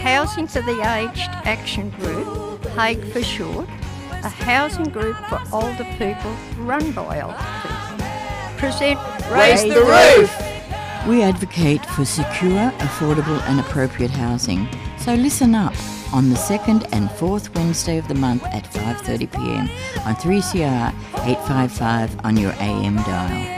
Housing for the Aged Action Group, HAAG for short, a housing group for older people run by older people, present Raise the Roof! We advocate for secure, affordable and appropriate housing. So listen up on the second and fourth Wednesday of the month at 5:30pm on 3CR 855 on your AM dial.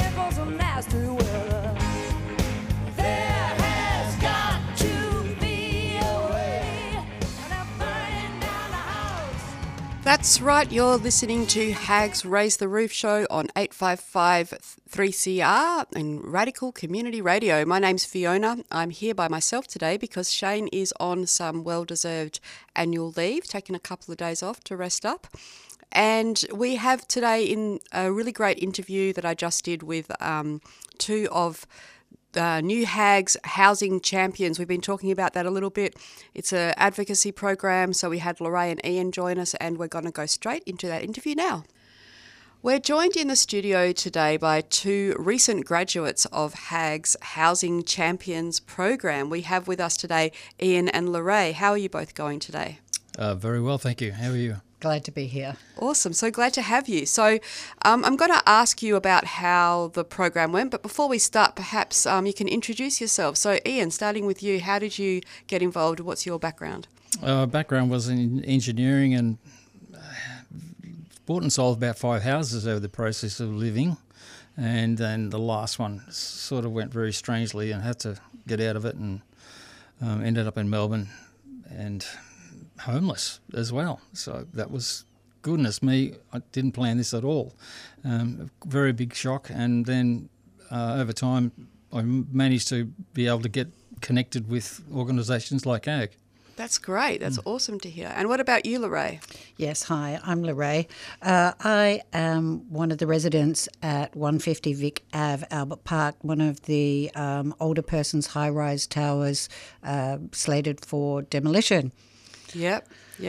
That's right, you're listening to HAAG's Raise the Roof show on 855 3CR and Radical Community Radio. My name's Fiona. I'm here by myself today because Shane is on some well-deserved annual leave, taking a couple of days off to rest up. And we have today in a really great interview that I just did with two of New HAAG's housing champions. We've been talking about that a little bit. It's an advocacy program, so we had Lorraine and Ian join us, and we're going to go straight into that interview now. We're joined in the studio today by two recent graduates of HAAG's Housing Champions program. We have with us today Ian and Lorraine. How are you both going today? Very well, thank you. How are you? Glad to be here. Awesome. So glad to have you. So I'm going to ask you about how the program went, but before we start, perhaps you can introduce yourself. So Ian, starting with you, how did you get involved? What's your background? Background was in engineering and bought and sold about 5 houses over the process of living. And then the last one sort of went very strangely and had to get out of it and ended up in Melbourne and homeless as well. So that was, goodness me, I didn't plan this at all. Very big shock. And then over time, I managed to be able to get connected with organisations like HAAG. That's great. That's awesome to hear. And what about you, Lorraine? Yes, hi, I'm Lorraine. I am one of the residents at 150 Vic Ave, Albert Park, one of the older persons high-rise towers slated for demolition. Yep.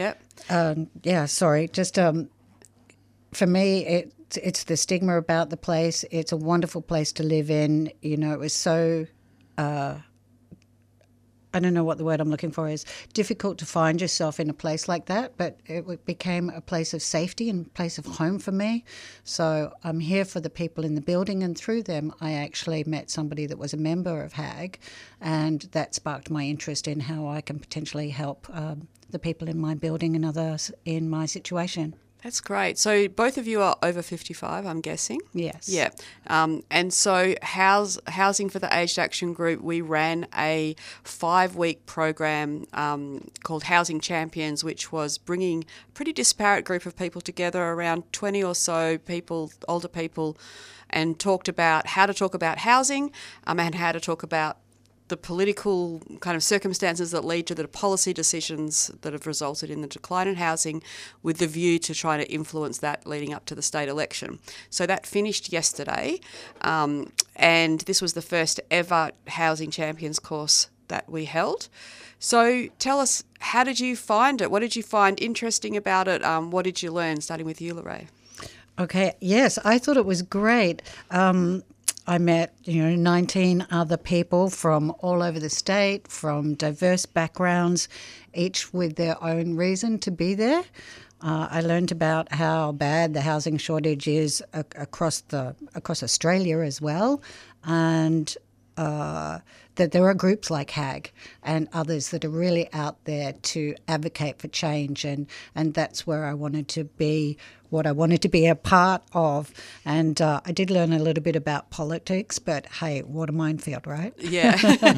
Just for me, it's the stigma about the place. It's a wonderful place to live in. You know, it was so, I don't know what the word I'm looking for is, difficult to find yourself in a place like that, but it became a place of safety and a place of home for me. So I'm here for the people in the building, and through them I actually met somebody that was a member of HAAG, and that sparked my interest in how I can potentially help the people in my building and others in my situation. That's great. So both of you are over 55, I'm guessing? Yes. Yeah. And so Housing for the Aged Action Group, we ran a 5-week program called Housing Champions, which was bringing a pretty disparate group of people together, around 20 or so people, older people, and talked about how to talk about housing and how to talk about the political kind of circumstances that lead to the policy decisions that have resulted in the decline in housing, with the view to trying to influence that leading up to the state election. So that finished yesterday, and this was the first ever Housing Champions course that we held. So tell us, how did you find it? What did you find interesting about it? What did you learn, starting with you, Lorraine? Okay, yes, I thought it was great. I met, 19 other people from all over the state, from diverse backgrounds, each with their own reason to be there. I learned about how bad the housing shortage is across Australia as well, and that there are groups like HAAG and others that are really out there to advocate for change, and that's where I wanted to be, what I wanted to be a part of. And I did learn a little bit about politics, but hey, what a minefield, right? Yeah.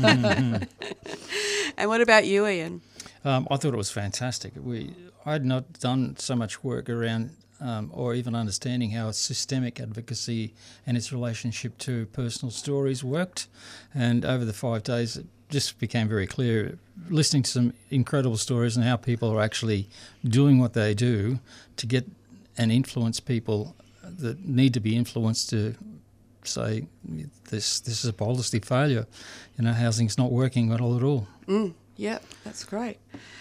And what about you, Ian? I thought it was fantastic. I had not done so much work around or even understanding how systemic advocacy and its relationship to personal stories worked. And over the 5 days, it just became very clear, listening to some incredible stories and how people are actually doing what they do to get and influence people that need to be influenced to say this is a policy failure. Housing's not working at all. Yeah, that's great.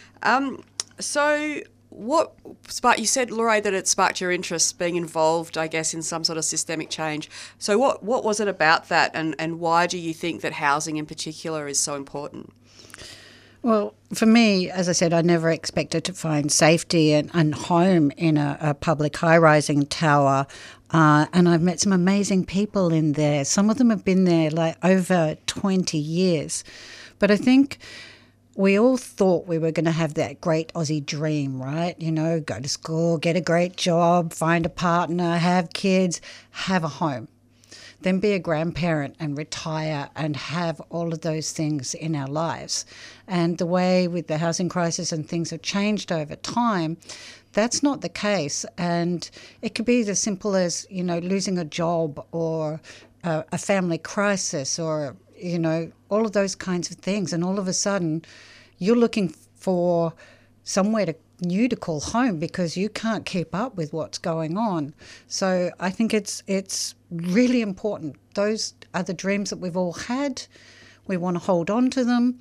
So what sparked, you said, Lorraine, that it sparked your interest being involved, I guess, in some sort of systemic change. So what was it about that, and why do you think that housing in particular is so important? Well, for me, as I said, I never expected to find safety and home in a public high-rising tower. And I've met some amazing people in there. Some of them have been there like over 20 years. But I think we all thought we were going to have that great Aussie dream, right? You know, go to school, get a great job, find a partner, have kids, have a home. Then be a grandparent and retire and have all of those things in our lives. And the way with the housing crisis and things have changed over time, that's not the case. And it could be as simple as, you know, losing a job or a family crisis or, you know, all of those kinds of things. And all of a sudden you're looking for somewhere new to call home because you can't keep up with what's going on. So I think it's really important. Those are the dreams that we've all had. We want to hold on to them.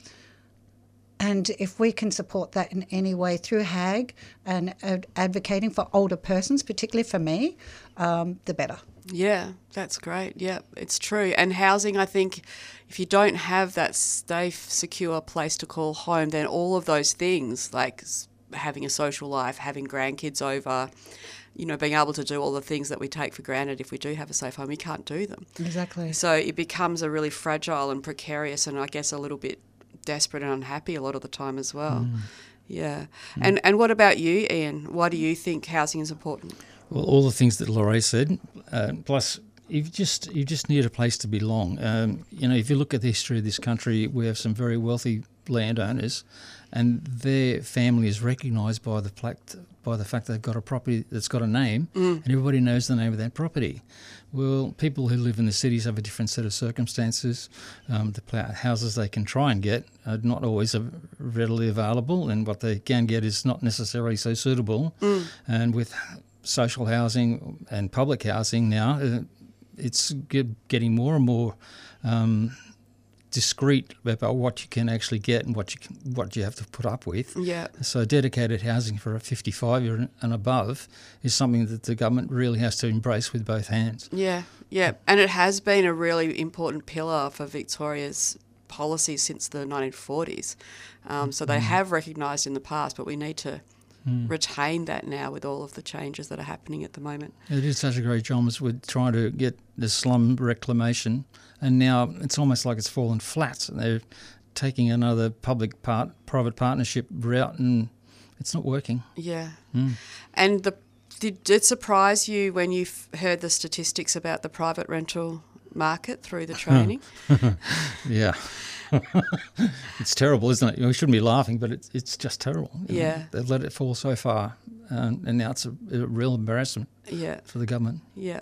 And if we can support that in any way through HAG and advocating for older persons, particularly for me, the better. Yeah, that's great. Yeah, it's true. And housing, I think, if you don't have that safe, secure place to call home, then all of those things like having a social life, having grandkids over, you know, being able to do all the things that we take for granted if we do have a safe home, we can't do them. Exactly. So it becomes a really fragile and precarious and I guess a little bit desperate and unhappy a lot of the time as well. Yeah. And what about you, Ian? Why do you think housing is important? Well, all the things that Laurie said, plus you just need a place to belong. You know, if you look at the history of this country, we have some very wealthy landowners, and their family is recognised by the fact they've got a property that's got a name, and everybody knows the name of that property. Well, people who live in the cities have a different set of circumstances. The houses they can try and get are not always readily available, and what they can get is not necessarily so suitable. And with social housing and public housing now, it's getting more and more discreet about what you can actually get and what you have to put up with. Yeah. So dedicated housing for a 55-year and above is something that the government really has to embrace with both hands. Yeah, yeah. And it has been a really important pillar for Victoria's policy since the 1940s. So they have recognised in the past, but we need to retain that now with all of the changes that are happening at the moment. They did such a great job as with trying to get the slum reclamation, and now it's almost like it's fallen flat. They're taking another private partnership route, and it's not working. Yeah. And did it surprise you when you heard the statistics about the private rental market through the training? Yeah. It's terrible, isn't it? We shouldn't be laughing, but it's just terrible. Yeah. They've let it fall so far, and now it's a real embarrassment for the government. Yeah.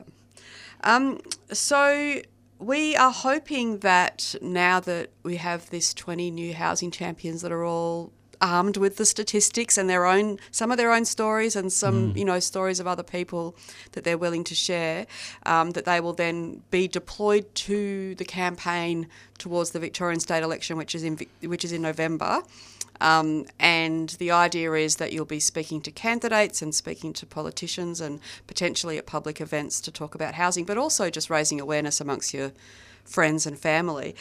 So we are hoping that now that we have this 20 new housing champions that are all armed with the statistics and some of their own stories and some stories of other people that they're willing to share, that they will then be deployed to the campaign towards the Victorian state election, which is in November. And the idea is that you'll be speaking to candidates and speaking to politicians and potentially at public events to talk about housing, but also just raising awareness amongst your friends and family.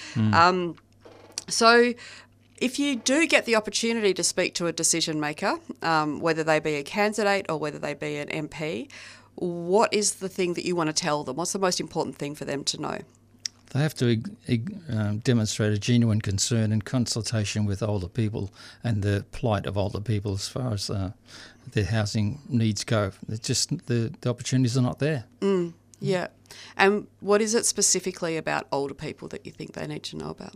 So if you do get the opportunity to speak to a decision maker, whether they be a candidate or whether they be an MP, what is the thing that you want to tell them? What's the most important thing for them to know? They have to demonstrate a genuine concern and consultation with older people and the plight of older people as far as their housing needs go. It's just the opportunities are not there. Yeah. And what is it specifically about older people that you think they need to know about?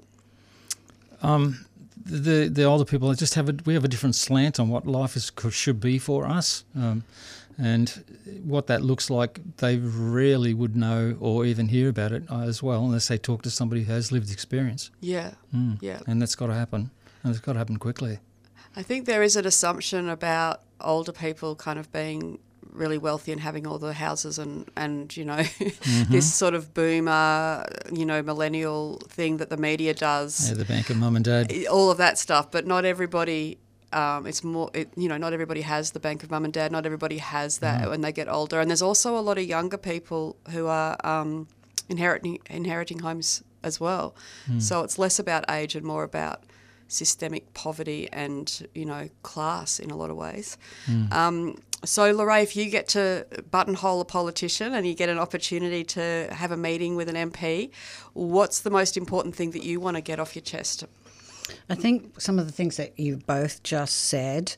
The older people we have a different slant on what life should be for us, and what that looks like. They rarely would know or even hear about it as well, unless they talk to somebody who has lived experience. Yeah, yeah. And that's got to happen, and it's got to happen quickly. I think there is an assumption about older people kind of being really wealthy and having all the houses and this sort of boomer, millennial thing that the media does. Yeah, the bank of mum and dad. All of that stuff, but not everybody. Not everybody has the bank of mum and dad. Not everybody has that when they get older. And there's also a lot of younger people who are inheriting homes as well. So it's less about age and more about systemic poverty and, class in a lot of ways. So, Lorraine, if you get to buttonhole a politician and you get an opportunity to have a meeting with an MP, what's the most important thing that you want to get off your chest? I think some of the things that you both just said,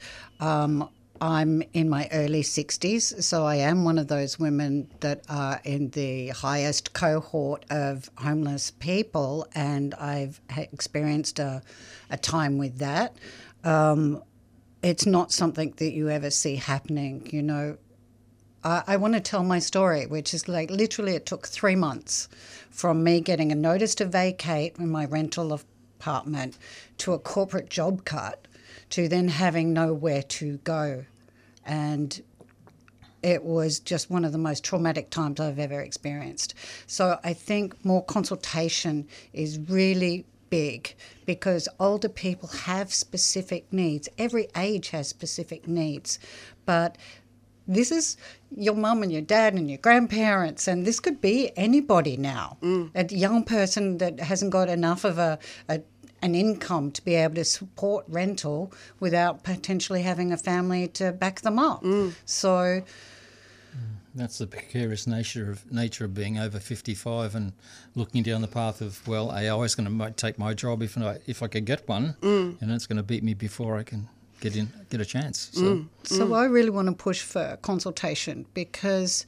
I'm in my early 60s, so I am one of those women that are in the highest cohort of homeless people, and I've experienced a time with that. It's not something that you ever see happening, I want to tell my story, which is like literally it took 3 months from me getting a notice to vacate in my rental apartment to a corporate job cut to then having nowhere to go. And it was just one of the most traumatic times I've ever experienced. So I think more consultation is really big because older people have specific needs. Every age has specific needs, but this is your mum and your dad and your grandparents, and this could be anybody now. A young person that hasn't got enough of an income to be able to support rental without potentially having a family to back them up. So that's the precarious nature of being over 55 and looking down the path of, well, AI is going to take my job if I could get one, and it's going to beat me before I can get a chance. So I really want to push for consultation because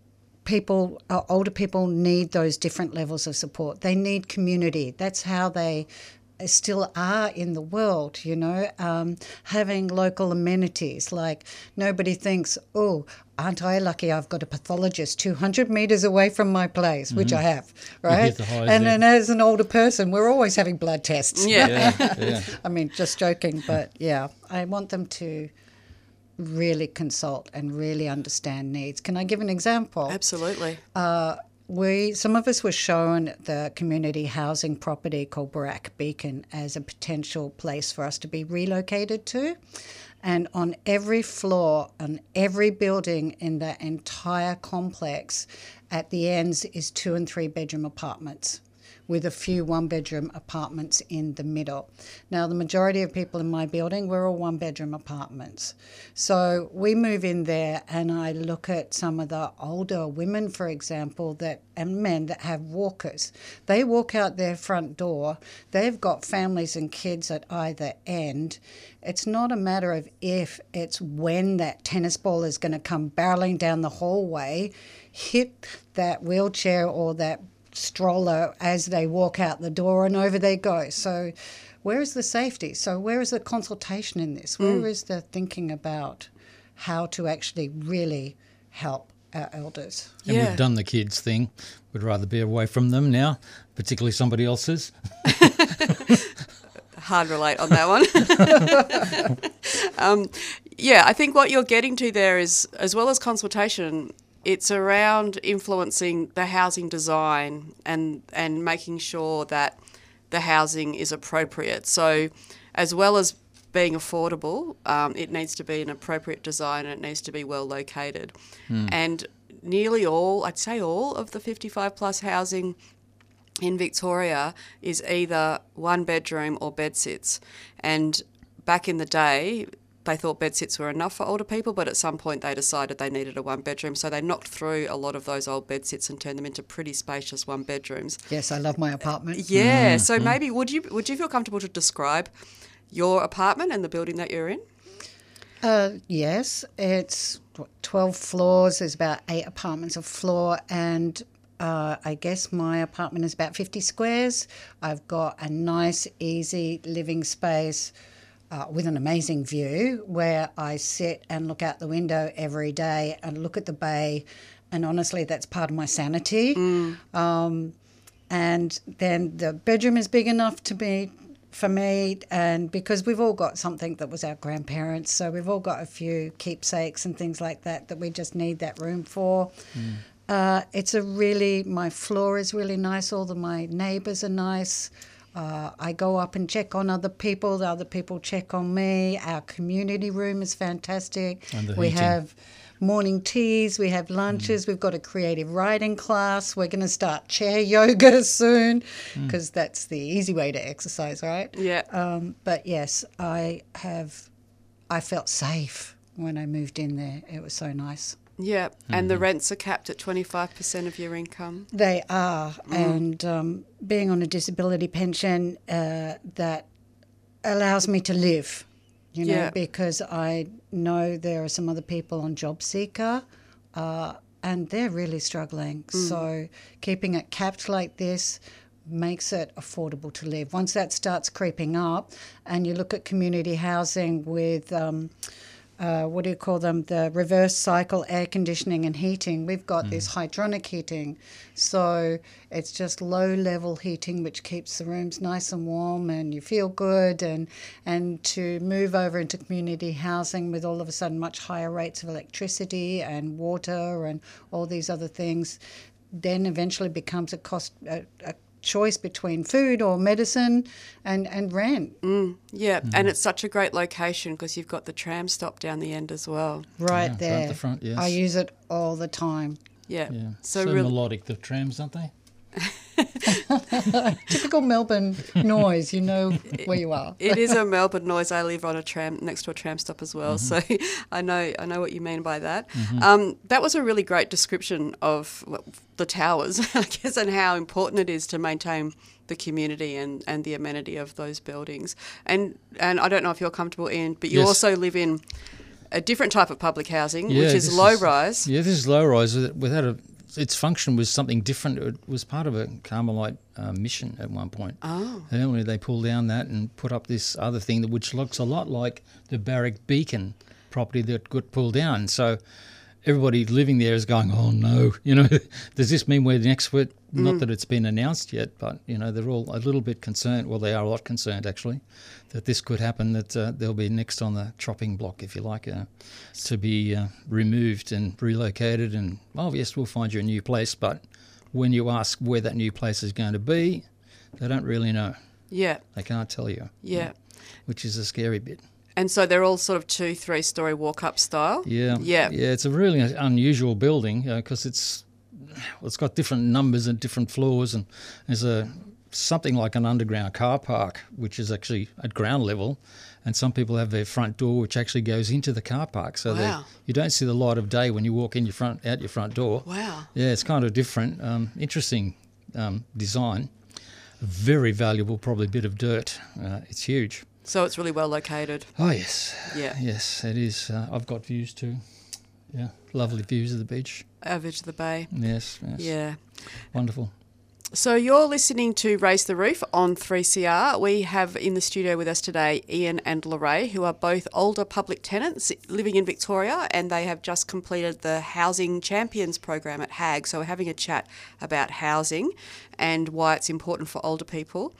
older people need those different levels of support. They need community. That's how they still are in the world, having local amenities. Like nobody thinks, oh, aren't I lucky I've got a pathologist 200 metres away from my place, which I have, right? And then as an older person, we're always having blood tests. Yeah. I mean, just joking, but yeah, I want them to really consult and really understand needs. Can I give an example? Absolutely. Some of us were shown the community housing property called Barak Beacon as a potential place for us to be relocated to. And on every floor, on every building in the entire complex, at the ends is 2 and 3 bedroom apartments with a few 1-bedroom apartments in the middle. Now, the majority of people in my building, we're all 1-bedroom apartments. So we move in there and I look at some of the older women, for example, and men that have walkers. They walk out their front door. They've got families and kids at either end. It's not a matter of if, it's when that tennis ball is going to come barreling down the hallway, hit that wheelchair or that stroller as they walk out the door, and over they go. So where is the safety? So where is the consultation in this? Where is the thinking about how to actually really help our elders? And we've done the kids thing. We'd rather be away from them now, particularly somebody else's. Hard relate on that one. I think what you're getting to there is, as well as consultation, it's around influencing the housing design and making sure that the housing is appropriate. So as well as being affordable, it needs to be an appropriate design and it needs to be well located. And nearly all, I'd say all of the 55 plus housing in Victoria is either 1-bedroom or bedsits. And back in the day, they thought bedsits were enough for older people, but at some point they decided they needed a 1-bedroom. So they knocked through a lot of those old bedsits and turned them into pretty spacious 1-bedrooms. Yes, I love my apartment. Yeah. So maybe would you feel comfortable to describe your apartment and the building that you're in? Yes, it's 12 floors. There's about 8 apartments a floor, and I guess my apartment is about 50 squares. I've got a nice, easy living space with an amazing view where I sit and look out the window every day and look at the bay, and honestly, that's part of my sanity. And then the bedroom is big enough for me, and because we've all got something that was our grandparents, so we've all got a few keepsakes and things like that we just need that room for. My floor is really nice. All of my neighbours are nice. I go up and check on other people. The other people check on me. Our community room is fantastic. And the we heating. have morning teas, we have lunches, we've got a creative writing class. We're going to start chair yoga soon because that's the easy way to exercise, right? Yeah. But yes, I felt safe when I moved in there. It was so nice. Yeah, and the rents are capped at 25% of your income. They are, and being on a disability pension, that allows me to live, because I know there are some other people on Job Seeker, and they're really struggling. So keeping it capped like this makes it affordable to live. Once that starts creeping up, and you look at community housing with what do you call them, the reverse cycle air conditioning and heating. We've got this hydronic heating. So it's just low-level heating, which keeps the rooms nice and warm and you feel good. And to move over into community housing with all of a sudden much higher rates of electricity and water and all these other things, then eventually becomes a choice between food or medicine and rent. Yeah, and it's such a great location because you've got the tram stop down the end as well. Right Yeah, there. right at the front, yes. I use it all the time. Yeah. Yeah. So So really, melodic, the trams, aren't they? Typical Melbourne noise, you know where you are. it is a Melbourne noise. I live on a tram next to a tram stop as well, so I know what you mean by that. That was a really great description of the towers, I guess, and how important it is to maintain the community and the amenity of those buildings. And I don't know if you're comfortable, Ian, but you Yes. also live in a different type of public housing, Yeah, which is this low rise. Yeah, this is low rise. Its function was something different. It was part of a Carmelite mission at one point. Oh. And then they pulled down that and put up this other thing which looks a lot like the Barrack Beacon property that got pulled down. So everybody living there is going, oh no, does this mean we're next? Not that it's been announced yet, but they're all a little bit concerned. Well, they are a lot concerned actually that this could happen. That they'll be next on the chopping block, if you like, to be removed and relocated. And yes, we'll find you a new place. But when you ask where that new place is going to be, they don't really know. Yeah. They can't tell you. Yeah. Which is a scary bit. And so they're all sort of 2-3 story walk-up style. Yeah. Yeah. Yeah, it's a really unusual building because it's got different numbers and different floors, and there's something like an underground car park, which is actually at ground level, and some people have their front door which actually goes into the car park, so Wow. you don't see the light of day when you walk out your front door. Wow. Yeah, it's kind of different, interesting design. A very valuable, probably bit of dirt. It's huge. So it's really well located. Oh yes, Yeah. yes, it is. I've got views too. Yeah, lovely views of the beach. Over to the bay. Yes, Yeah. wonderful. So you're listening to Raise the Roof on 3CR. We have in the studio with us today Ian and Lorraine, who are both older public tenants living in Victoria, and they have just completed the Housing Champions program at HAG. So we're having a chat about housing and why it's important for older people.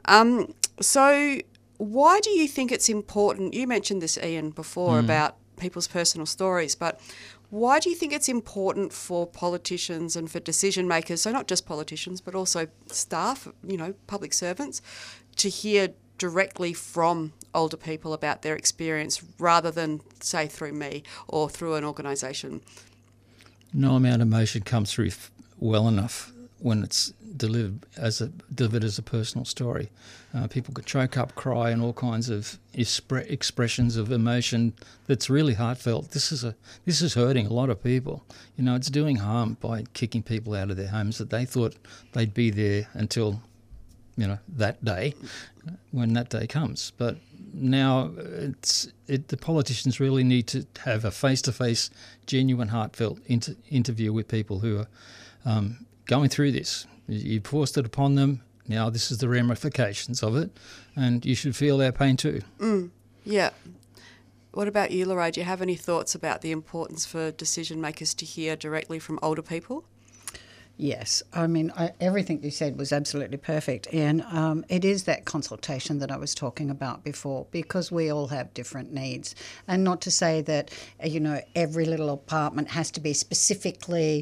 So why do you think it's important? You mentioned this, Ian, before about people's personal stories, but why do you think it's important for politicians and for decision makers, so not just politicians, but also staff, public servants, to hear directly from older people about their experience rather than, say, through me or through an organisation? No amount of emotion comes through well enough when it's delivered as a personal story. People could choke up, cry, and all kinds of expressions of emotion that's really heartfelt. This is hurting a lot of people. It's doing harm by kicking people out of their homes that they thought they'd be there until, that day, when that day comes. But now the politicians really need to have a face-to-face, genuine, heartfelt interview with people who are going through this. You forced it upon them. Now this is the ramifications of it, and you should feel their pain too. Yeah. What about you, Lorraine? Do you have any thoughts about the importance for decision makers to hear directly from older people? Yes, I mean, everything you said was absolutely perfect. And it is that consultation that I was talking about before, because we all have different needs. And not to say that, every little apartment has to be specifically,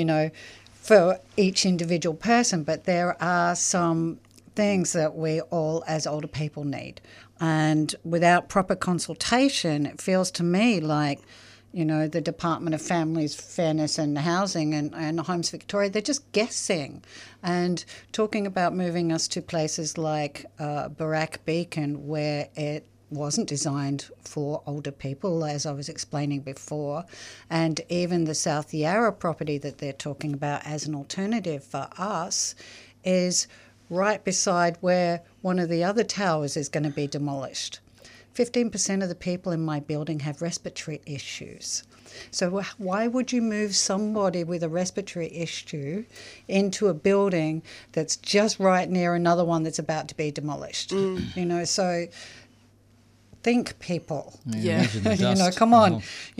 for each individual person, but there are some things that we all as older people need. And without proper consultation, it feels to me like the Department of Families, Fairness and Housing and Homes Victoria, they're just guessing and talking about moving us to places like Barak Beacon, where it wasn't designed for older people, as I was explaining before, and even the South Yarra property that they're talking about as an alternative for us is right beside where one of the other towers is going to be demolished. 15% of the people in my building have respiratory issues. So why would you move somebody with a respiratory issue into a building that's just right near another one that's about to be demolished? So think, people. Come on.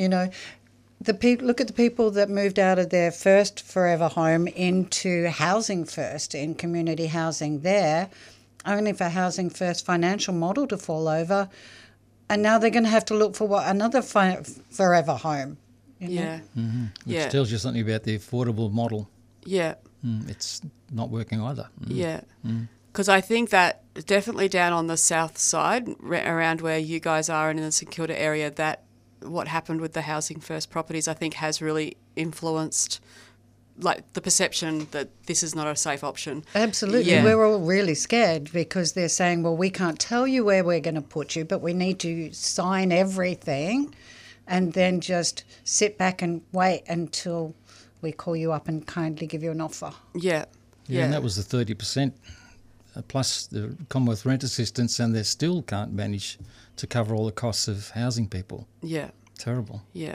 Look at the people that moved out of their first forever home into Housing First, in community housing there, only for Housing First financial model to fall over, and now they're going to have to look for another forever home. Yeah. Mm-hmm. Which tells you something about the affordable model. Yeah. It's not working either. Yeah. Because I think that definitely down on the south side, around where you guys are and in the St Kilda area, that what happened with the Housing First properties, I think, has really influenced the perception that this is not a safe option. Absolutely. Yeah. We're all really scared because they're saying, well, we can't tell you where we're going to put you, but we need to sign everything and then just sit back and wait until we call you up and kindly give you an offer. Yeah. Yeah, and that was the 30%. Plus the Commonwealth Rent Assistance, and they still can't manage to cover all the costs of housing people. Yeah. Terrible. Yeah.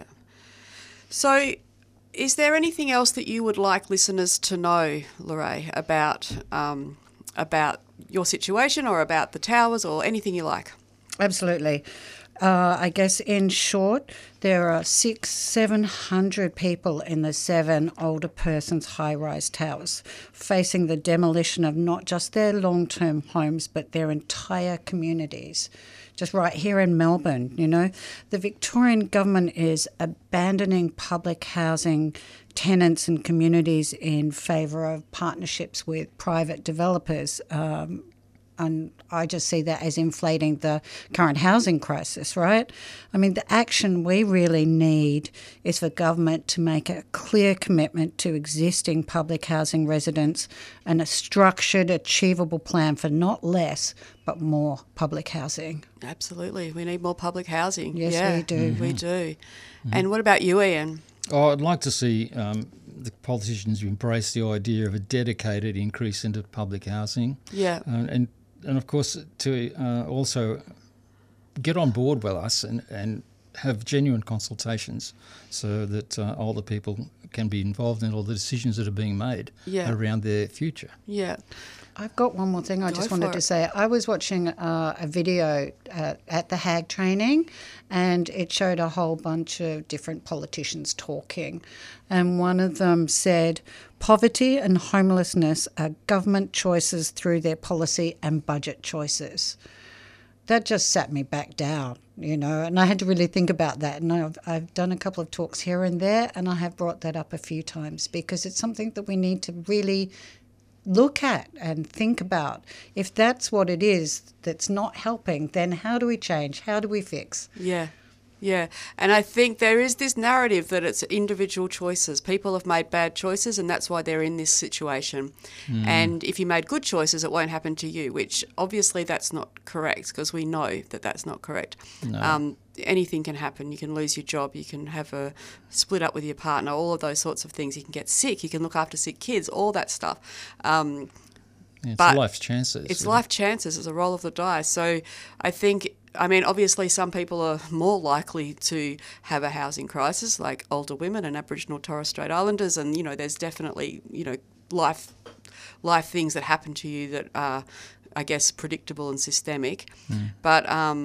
So is there anything else that you would like listeners to know, Lorraine, about your situation or about the towers or anything you like? Absolutely. I guess in short, there are 700 people in the 7 older persons high-rise towers facing the demolition of not just their long-term homes but their entire communities. Just right here in Melbourne, the Victorian government is abandoning public housing tenants and communities in favour of partnerships with private developers. And I just see that as inflating the current housing crisis, right? I mean, the action we really need is for government to make a clear commitment to existing public housing residents and a structured, achievable plan for not less but more public housing. Absolutely. We need more public housing. Yes, we do. We do. And what about you, Ian? Oh, I'd like to see the politicians embrace the idea of a dedicated increase into public housing. Yeah. And of course, to also get on board with us and have genuine consultations so that older people can be involved in all the decisions that are being made around their future. Yeah. I've got one more thing I just wanted to say. I was watching a video at the HAG training, and it showed a whole bunch of different politicians talking. And one of them said, poverty and homelessness are government choices through their policy and budget choices. That just sat me back down, and I had to really think about that. And I've done a couple of talks here and there, and I have brought that up a few times because it's something that we need to really look at and think about. If that's what it is that's not helping, then how do we change? How do we fix? Yeah. Yeah, and I think there is this narrative that it's individual choices. People have made bad choices and that's why they're in this situation. And if you made good choices, it won't happen to you, which obviously that's not correct because we know that that's not correct. No. Anything can happen. You can lose your job, you can have a split up with your partner, all of those sorts of things. You can get sick, you can look after sick kids, all that stuff. It's life chances. It's life chances. It's a roll of the dice. So I think, obviously some people are more likely to have a housing crisis, like older women and Aboriginal Torres Strait Islanders, and, there's definitely, life things that happen to you that are, I guess, predictable and systemic. But,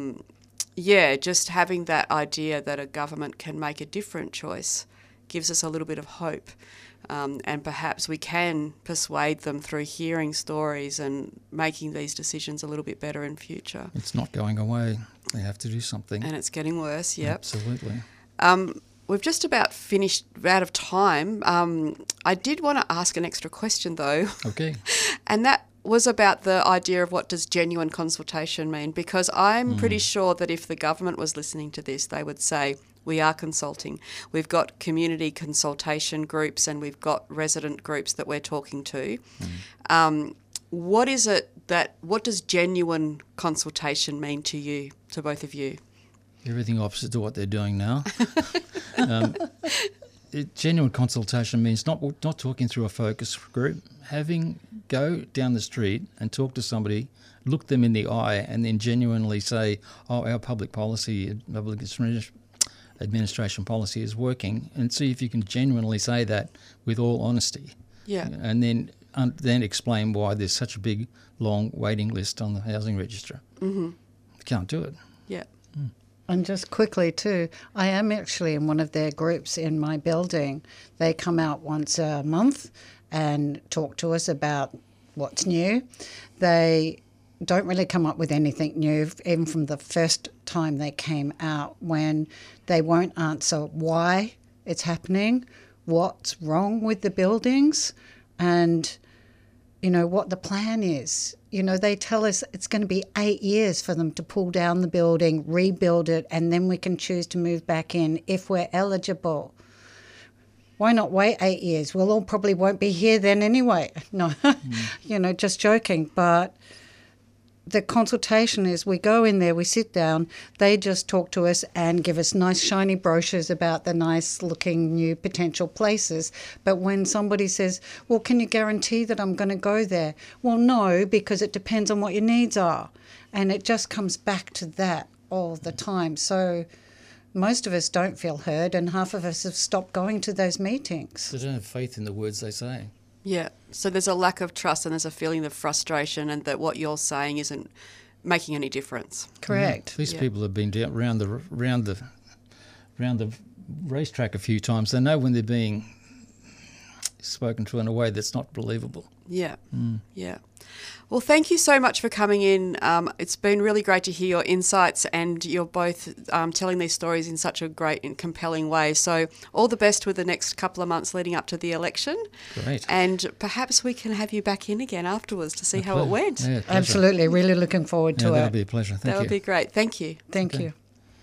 just having that idea that a government can make a different choice gives us a little bit of hope. And perhaps we can persuade them through hearing stories and making these decisions a little bit better in future. It's not going away. They have to do something. And it's getting worse, yep. Absolutely. We've just about finished out of time. I did want to ask an extra question, though. Okay. And that was about the idea of what does genuine consultation mean, because I'm pretty sure that if the government was listening to this, they would say, We are consulting. We've got community consultation groups and we've got resident groups that we're talking to. What does genuine consultation mean to you, to both of you? Everything opposite to what they're doing now. Genuine consultation means not talking through a focus group, go down the street and talk to somebody, look them in the eye, and then genuinely say, our public policy, public administration policy is working, and see if you can genuinely say that with all honesty. Yeah. And then explain why there's such a big, long waiting list on the housing register. Mm-hmm. You can't do it. Yeah. And just quickly too, I am actually in one of their groups in my building. They come out once a month and talk to us about what's new. They don't really come up with anything new, even from the first time they came out, when they won't answer why it's happening, what's wrong with the buildings, and what the plan is. They tell us it's going to be 8 years for them to pull down the building, rebuild it, and then we can choose to move back in if we're eligible. Why not wait 8 years? We'll all probably won't be here then anyway. No, just joking. But the consultation is we go in there, we sit down, they just talk to us and give us nice shiny brochures about the nice looking new potential places. But when somebody says, well, can you guarantee that I'm going to go there? Well, no, because it depends on what your needs are. And it just comes back to that all the time. So most of us don't feel heard, and half of us have stopped going to those meetings. They don't have faith in the words they say. Yeah, so there's a lack of trust and there's a feeling of frustration and that what you're saying isn't making any difference. Correct. These people have been down around the racetrack a few times. They know when they're being spoken to in a way that's not believable. Yeah, yeah. Well, thank you so much for coming in. It's been really great to hear your insights, and you're both telling these stories in such a great and compelling way. So all the best with the next couple of months leading up to the election. Great. And perhaps we can have you back in again afterwards to see how it went. Yeah, absolutely. Really looking forward to it. That'll be a pleasure. Thank you. That would be great. Thank you. Thank you.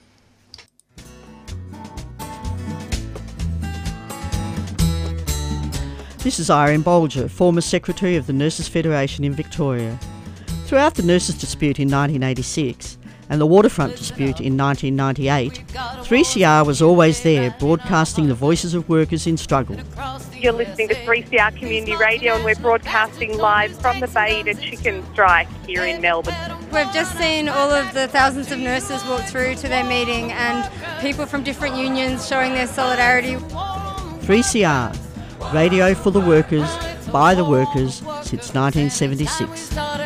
This is Irene Bolger, former Secretary of the Nurses Federation in Victoria. Throughout the nurses dispute in 1986 and the waterfront dispute in 1998, 3CR was always there, broadcasting the voices of workers in struggle. You're listening to 3CR Community Radio, and we're broadcasting live from the Bay-Eater Chicken Strike here in Melbourne. We've just seen all of the thousands of nurses walk through to their meeting, and people from different unions showing their solidarity. 3CR, radio for the workers, by the workers, since 1976.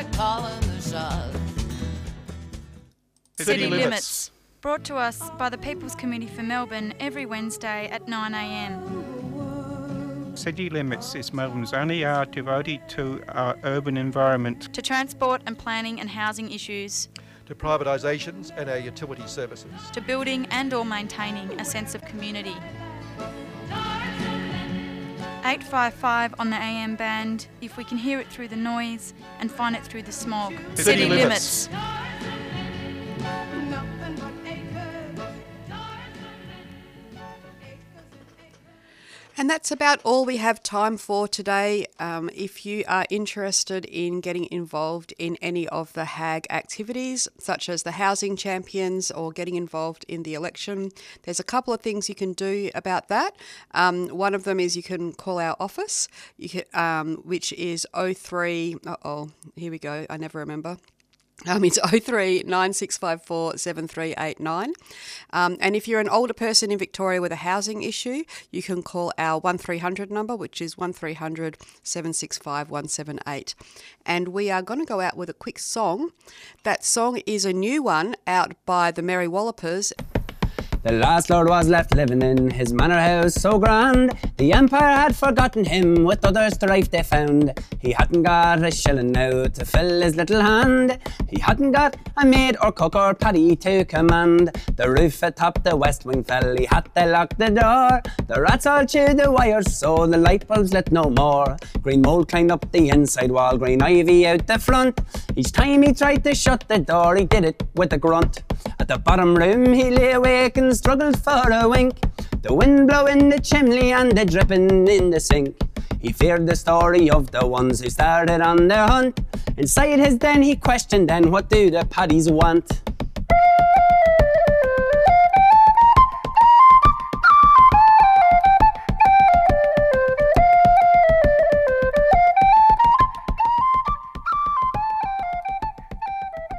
City Limits, brought to us by the People's Committee for Melbourne every Wednesday at 9 a.m. City Limits is Melbourne's only hour devoted to our urban environment, to transport and planning and housing issues, to privatisations and our utility services, to building and or maintaining a sense of community. 855 on the AM band, if we can hear it through the noise and find it through the smog. City Limits. And that's about all we have time for today. If you are interested in getting involved in any of the HAG activities, such as the Housing Champions or getting involved in the election, there's a couple of things you can do about that. One of them is you can call our office, which is 03... here we go, I never remember. It's 03 9654 7389. And if you're an older person in Victoria with a housing issue, you can call our 1300 number, which is 1300 765 178. And we are going to go out with a quick song. That song is a new one out by the Merry Wallopers. The last lord was left living in his manor house so grand, the empire had forgotten him, with other strife they found. He hadn't got a shilling now to fill his little hand. He hadn't got a maid or cook or paddy to command. The roof atop the west wing fell, he had to lock the door. The rats all chewed the wires so the light bulbs lit no more. Green mould climbed up the inside wall, green ivy out the front. Each time he tried to shut the door, he did it with a grunt. At the bottom room he lay awake and struggled for a wink. The wind blowing in the chimney and the dripping in the sink. He feared the story of the ones who started on their hunt. Inside his den he questioned then, what do the paddies want?